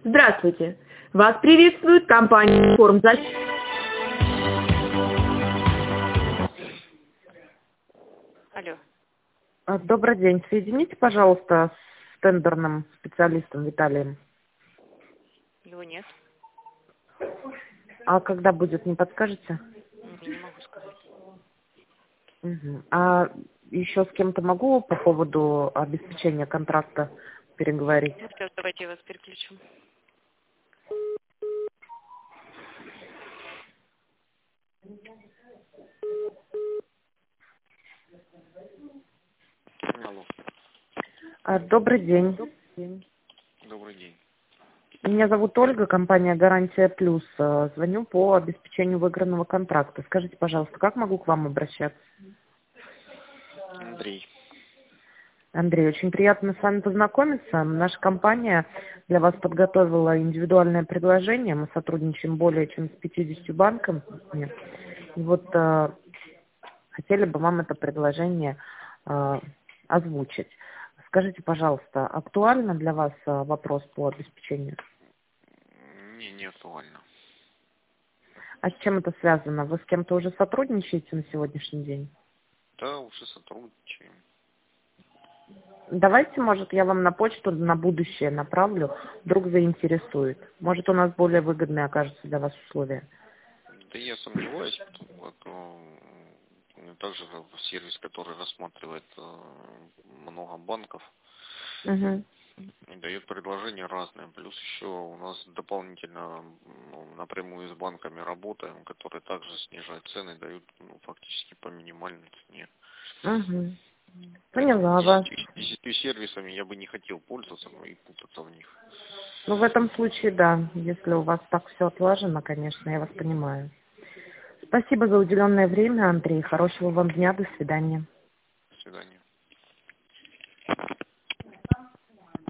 Здравствуйте! Вас приветствует компания «Формзащита». Алло. Добрый день. Соедините, пожалуйста, с тендерным специалистом Виталием. Его нет. А когда будет, не подскажете? Не могу сказать. Угу. А еще с кем-то могу по поводу обеспечения контракта переговорить? Ну, сейчас давайте я вас переключу. Алло. Добрый день. Добрый день. Меня зовут Ольга, компания «Гарантия Плюс». Звоню по обеспечению выигранного контракта. Скажите, пожалуйста, как могу к вам обращаться? Андрей. Андрей, очень приятно с вами познакомиться. Наша компания для вас подготовила индивидуальное предложение. Мы сотрудничаем более чем с 50 банками. И вот хотели бы вам это предложение озвучить. Скажите, пожалуйста, актуально для вас вопрос по обеспечению? Не актуально. А с чем это связано? Вы с кем-то уже сотрудничаете на сегодняшний день? Да, уже сотрудничаем. Давайте, может, я вам на почту на будущее направлю, вдруг заинтересует. Может, у нас более выгодные окажутся для вас условия. Да я сомневаюсь, потому как также сервис, который рассматривает много банков, Угу. и дает предложения разные. Плюс еще у нас дополнительно напрямую с банками работаем, которые также снижают цены, дают фактически по минимальной цене. Угу. Поэтому Поняла вас. 10 сервисами я бы не хотел пользоваться, но и путаться в них. Ну, в этом случае, да, если у вас так все отлажено, конечно, я вас понимаю. Спасибо за уделенное время, Андрей. Хорошего вам дня. До свидания. До свидания.